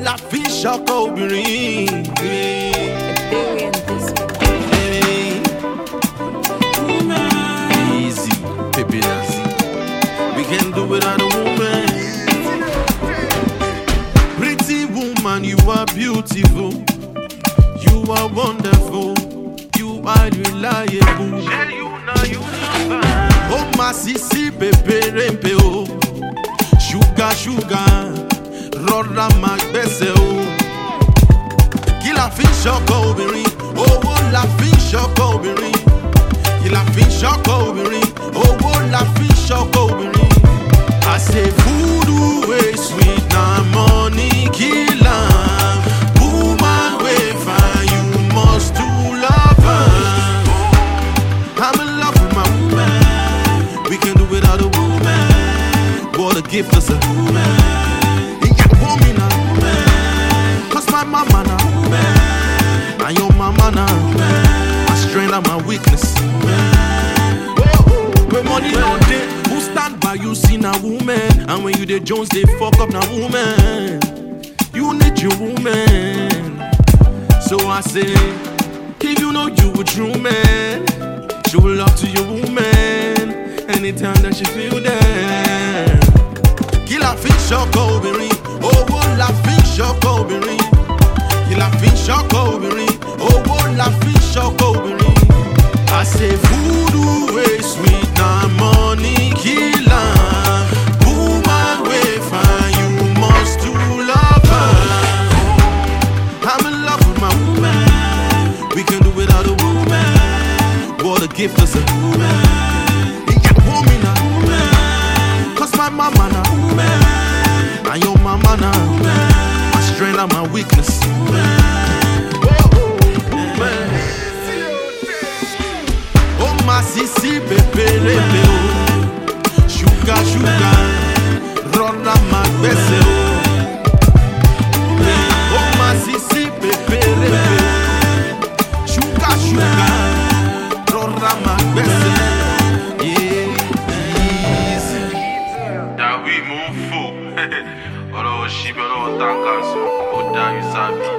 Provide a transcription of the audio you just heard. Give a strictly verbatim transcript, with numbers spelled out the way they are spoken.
la fi ṣọkọ obìnrin. Easy, baby, Nazi. We can do without a woman. Pretty woman, you are beautiful. You are wonderful. You are reliable. Yeah, you know you know. Oh my sisi pepe rempe o. Sugar sugar, rọra ma gbẹ́sẹ̀ o. Kí la fi ṣọkọ obìnrin? Owó la fi ṣọkọ obìnrin. Kí la fi ṣọkọ obìnrin? Owó la fi ṣọkọ obìnrin. I say food wey sweet na money kill am. Woman wey fine, you must to love her. I'm in love with my woman. We can do without a woman. What a gift is a woman. Yeah, woman a woman. Cause my mama na woman. And your mama na woman. My strength and my weakness. When money no dey, who stand by you see na woman. And when you dey Jones, they fuck up na woman. You need your woman. So I say, if you know you a true man, show love to your woman anytime that she feel that. Kí la fi ṣọkọ obìnrin? Owó la fi ṣọkọ obìnrin. Kí la fi ṣọkọ obìnrin? Owó la fi ṣọkọ obìnrin. I say food wey sweet na money kill am. Woman wey fine, you must to love her. I'm in love with my woman. We can do without a woman. What a gift is a woman. Yeah, woman a woman. Cause my mama na woman. And your mama na woman. My strength and my weakness. Oh my sisi pepe repe o. Sugar sugar, rọra ma gbẹ́sẹ̀ o. Oh my sisi pepe repe o. Sugar sugar, rọra ma gbẹ́sẹ̀. Yeah, easy. That we move for. Ọ̀rọ̀ òṣì bí ọlọ́wọ́ tá a kà sọ, ó dá you sabi.